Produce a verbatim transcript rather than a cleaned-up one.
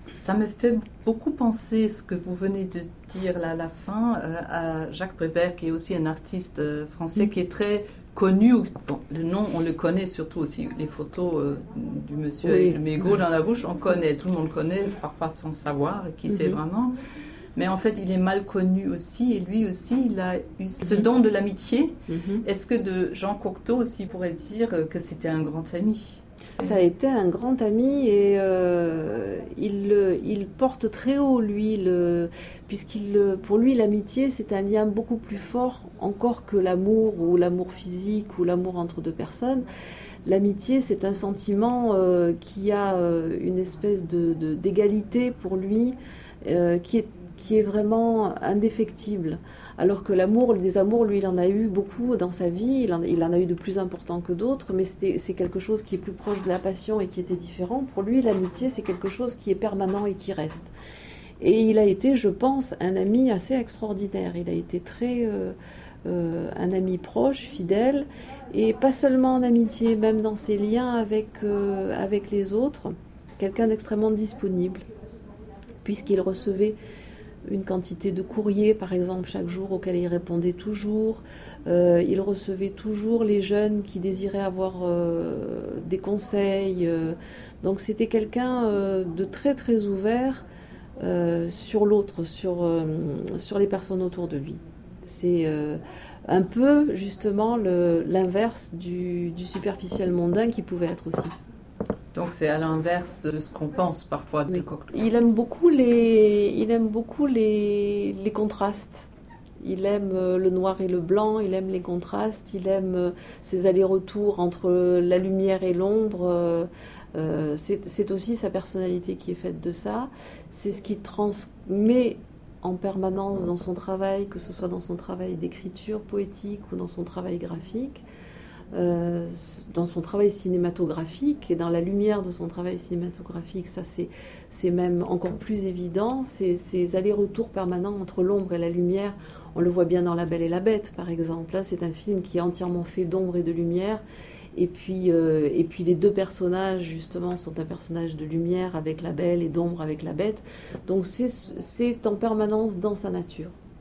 Ça me fait beaucoup penser, ce que vous venez de dire là à la fin, euh, à Jacques Prévert, qui est aussi un artiste euh, français, mmh. qui est très connu. Bon, le nom, on le connaît, surtout aussi les photos euh, du monsieur oui. avec le mégot dans la bouche, on connaît, tout le monde connaît, parfois sans savoir qui mmh. c'est vraiment. Mais en fait, il est mal connu aussi, et lui aussi, il a eu ce don de l'amitié. Mmh. Est-ce que de Jean Cocteau aussi pourrait dire que c'était un grand ami ? Ça a été un grand ami et euh, il, il porte très haut, lui, le, puisqu'il, pour lui, l'amitié, c'est un lien beaucoup plus fort encore que l'amour ou l'amour physique ou l'amour entre deux personnes. L'amitié, c'est un sentiment euh, qui a euh, une espèce de, de, d'égalité pour lui, euh, qui est qui est vraiment indéfectible. Alors que l'amour, le désamour, lui, il en a eu beaucoup dans sa vie, il en, il en a eu de plus importants que d'autres, mais c'était, c'est quelque chose qui est plus proche de la passion et qui était différent. Pour lui, l'amitié, c'est quelque chose qui est permanent et qui reste. Et il a été, je pense, un ami assez extraordinaire. Il a été très... Euh, euh, un ami proche, fidèle, et pas seulement en amitié, même dans ses liens avec, euh, avec les autres, quelqu'un d'extrêmement disponible, puisqu'il recevait une quantité de courriers, par exemple, chaque jour, auxquels il répondait toujours. Euh, il recevait toujours les jeunes qui désiraient avoir euh, des conseils. Euh, donc c'était quelqu'un euh, de très très ouvert euh, sur l'autre, sur, euh, sur les personnes autour de lui. C'est euh, un peu justement le, l'inverse du, du superficiel mondain qui pouvait être aussi. Donc c'est à l'inverse de ce qu'on pense parfois de oui. Cocteau. Il aime beaucoup les, il aime beaucoup les, les contrastes. Il aime le noir et le blanc, il aime les contrastes, il aime ces allers-retours entre la lumière et l'ombre. Euh, c'est, c'est aussi sa personnalité qui est faite de ça. C'est ce qu'il transmet en permanence dans son travail, que ce soit dans son travail d'écriture poétique ou dans son travail graphique. Euh, dans son travail cinématographique et dans la lumière de son travail cinématographique, ça c'est, c'est même encore plus évident, ces, ces allers-retours permanents entre l'ombre et la lumière, on le voit bien dans La Belle et la Bête par exemple. Là, c'est un film qui est entièrement fait d'ombre et de lumière, et puis, euh, et puis les deux personnages justement sont un personnage de lumière avec la Belle et d'ombre avec la Bête, donc c'est, c'est en permanence dans sa nature.